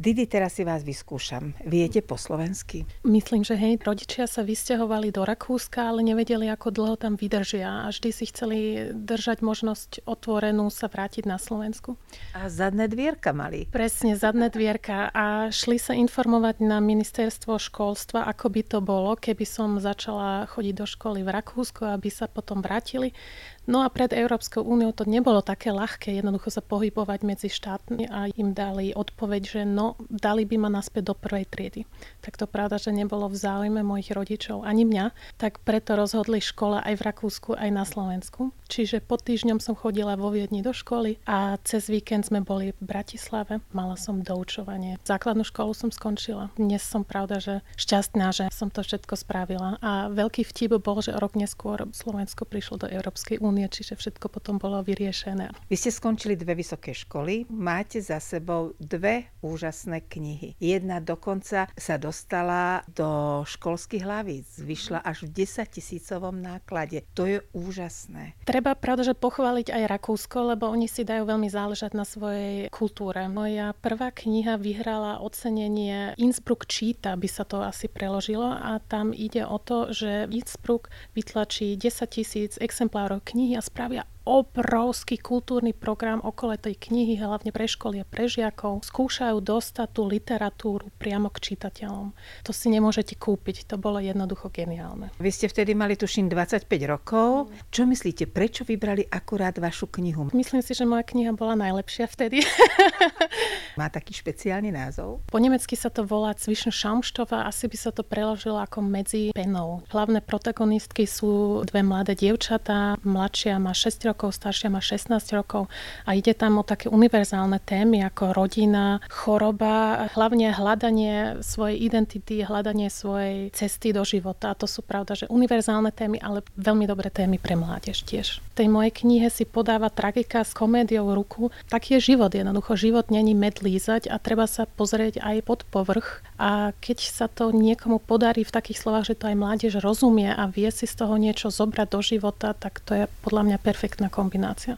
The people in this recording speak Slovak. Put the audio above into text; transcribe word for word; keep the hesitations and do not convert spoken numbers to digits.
Didi, teraz si vás vyskúšam. Viete po slovensky? Myslím, že hej, rodičia sa vysťahovali do Rakúska, ale nevedeli, ako dlho tam vydržia a vždy si chceli držať možnosť otvorenú sa vrátiť na Slovensku. A zadné dvierka mali. Presne, zadné dvierka a šli sa informovať na ministerstvo školstva, ako by to bolo, keby som začala chodiť do školy v Rakúsku, aby sa potom vrátili. No a pred Európskou úniou to nebolo také ľahké jednoducho sa pohybovať medzi štátmi a im dali odpoveď, že no, dali by ma naspäť do prvej triedy. Tak to pravda, že nebolo v záujme mojich rodičov ani mňa, tak preto rozhodli škola aj v Rakúsku, aj na Slovensku. Čiže po týždňom som chodila vo Viedni do školy a cez víkend sme boli v Bratislave. Mala som doučovanie. Základnú školu som skončila. Dnes som pravda, že šťastná, že som to všetko spravila. A veľký vtip bol, že o rok neskôr Slovensko prišlo do Európskej únie, čiže všetko potom bolo vyriešené. Vy ste skončili dve vysoké školy, máte za sebou dve úžasné knihy. Jedna dokonca sa dostala do školských hlavíc, vyšla až v desaťtisícovom náklade. To je úžasné. Treba pravda, že pochváliť aj Rakúsko, lebo oni si dajú veľmi záležať na svojej kultúre. Moja prvá kniha vyhrala ocenenie Innsbruck číta, by sa to asi preložilo, a tam ide o to, že Innsbruck vytlačí desaťtisíc exemplárov knihy a spravia obrovský kultúrny program okolo tej knihy, hlavne pre školy a pre žiakov. Skúšajú dostať tú literatúru priamo k čitateľom. To si nemôžete kúpiť, to bolo jednoducho geniálne. Vy ste vtedy mali, tuším, dvadsaťpäť rokov. Čo myslíte, prečo vybrali akurát vašu knihu? Myslím si, že moja kniha bola najlepšia vtedy. Má taký špeciálny názov? Po nemecky sa to volá Zwischen Schaumstoff, asi by sa to preložilo ako medzi penou. Hlavné protagonistky sú dve mladé dievčatá, mladšia má šesť rokov, staršia má šestnásť rokov a ide tam o také univerzálne témy ako rodina, choroba, hlavne hľadanie svojej identity, hľadanie svojej cesty do života. A to sú pravda, že univerzálne témy, ale veľmi dobré témy pre mládež tiež. V tej mojej knihe si podáva tragika s komédiou ruku. Tak je život jednoducho. Život není med lízať a treba sa pozrieť aj pod povrch. A keď sa to niekomu podarí v takých slovách, že to aj mládež rozumie a vie si z toho niečo zobrať do života, tak to je podľa mňa perfektná kombinácia.